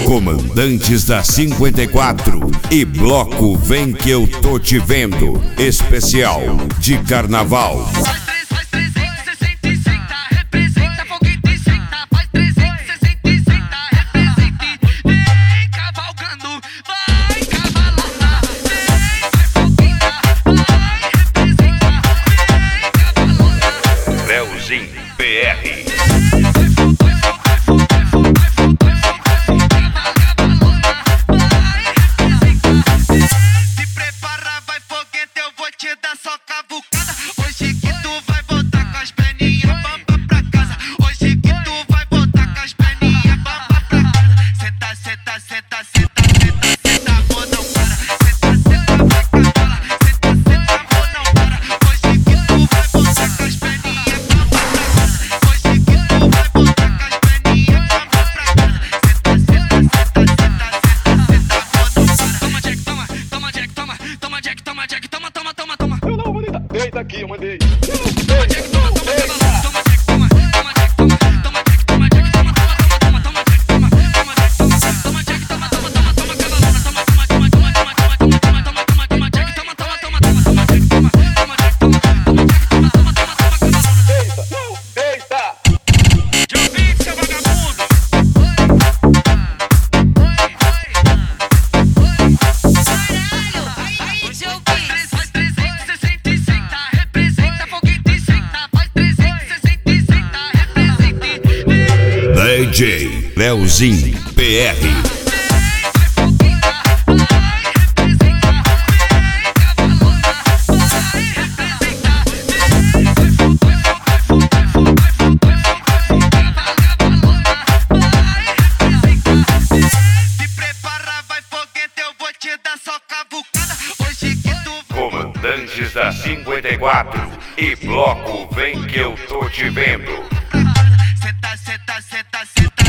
Comandantes da 54 e Bloco Vem Que Eu Tô Te Vendo, especial de carnaval. Leozinho PR. Eita aqui, eu mandei. DJ Leozinho PR. Comandantes da 54 e Bloco Vem Que Eu Tô Te Vendo. Senta, senta, senta, senta.